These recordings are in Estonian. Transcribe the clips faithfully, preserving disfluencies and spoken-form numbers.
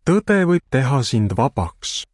tõde võib teha sind vabaks.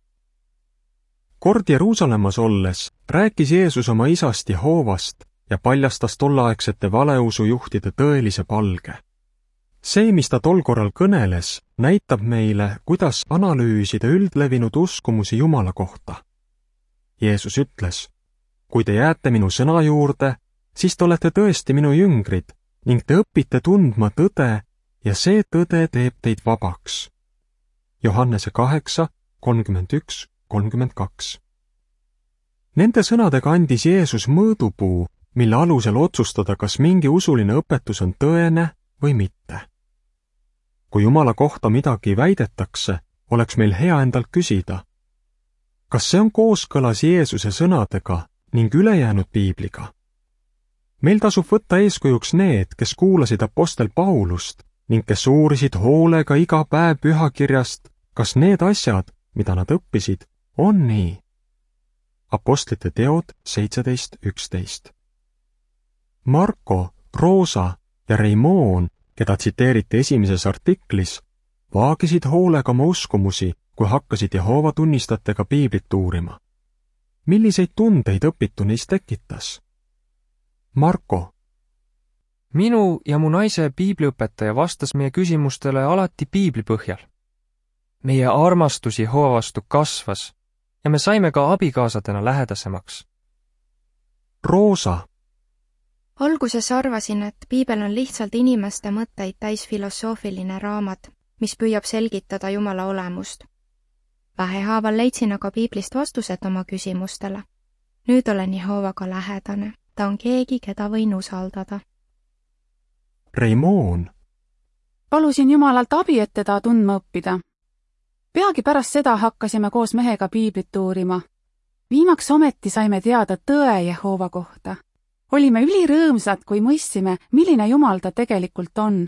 Kord Jeruusalemmas olles rääkis Jeesus oma isast Jehoovast ja paljastas tolleaegsete valeusujuhtide tõelise palge. See, mis ta tol korral kõneles, näitab meile, kuidas analüüsida üldlevinud uskumusi Jumala kohta. Jeesus ütles, kui te jääte minu sõna juurde, siis te olete tõesti minu jüngrid ning te õpite tundma tõde ja see tõde teeb teid vabaks. Johannese kaheksa, kolmkümmend üks, kolmkümmend kaks. Nende sõnadega andis Jeesus mõõdupuu, mille alusel otsustada, kas mingi usuline õpetus on tõene või mitte. Kui Jumala kohta midagi väidetakse, oleks meil hea endalt küsida, kas see on kooskõlas Jeesuse sõnadega ning ülejäänud piibliga? Meil tasub võtta eeskujuks need, kes kuulasid apostel Paulust ning kes uurisid hoolega iga päev pühakirjast, kas need asjad, mida nad õppisid, on nii. Apostlite teod seitseteist üksteist. Marko, Roosa ja Reimoon, keda tsiteeriti esimeses artiklis, vaagisid hoolega oma uskumusi, kui hakkasid Jehoova tunnistajatega piiblit uurima. Milliseid tundeid õpitu neist tekitas? Marko. Minu ja mu naise piibliõpetaja vastas meie küsimustele alati piibli põhjal. Meie armastus Jehova vastu kasvas ja me saime ka abikaasadena lähedasemaks. Roosa. Alguses arvasin, et piibel on lihtsalt inimeste mõtteid täis filosoofiline raamat, mis püüab selgitada Jumala olemust. Vähehaaval leidsin aga piiblist vastused oma küsimustele. Nüüd olen Jehovaga lähedane. Ta on keegi, keda võin usaldada. Reimoon. Palusin Jumalalt abi, et teda tundma õppida. Peagi pärast seda hakkasime koos mehega piiblit uurima. Viimaks ometi saime teada tõe Jehova kohta. Olime ülirõõmsad, kui mõistsime, milline Jumal ta tegelikult on.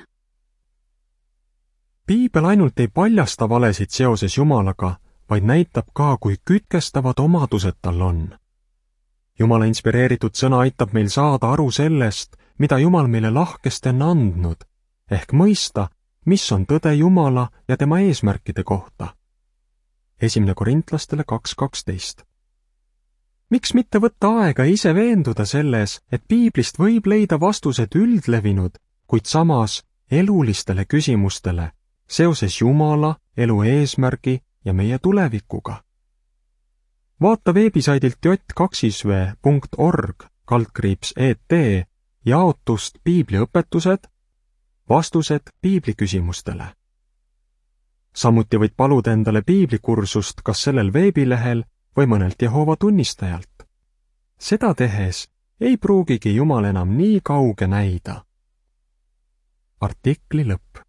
Piibel ainult ei paljasta valesid seoses Jumalaga, vaid näitab ka, kui kütkestavad omadused tal on. Jumala inspireeritud sõna aitab meil saada aru sellest, mida Jumal meile lahkesti on andnud, ehk mõista, mis on tõde Jumala ja tema eesmärkide kohta. Esimene Korintlastele kaks kaksteist. Miks mitte võtta aega ise veenduda selles, et piiblist võib leida vastused üldlevinud, kuid samas elulistele küsimustele seoses Jumala, elu eesmärgi ja meie tulevikuga? Vaata veebisaidilt j kaksisvee punkt org kaldkriips et jaotust piibliõpetused, vastused piibliküsimustele. Samuti võid paluda endale piiblikursust kas sellel veebilehel või mõnelt Jehova tunnistajalt. Seda tehes ei pruugigi Jumal enam nii kauge näida. Artikli lõpp.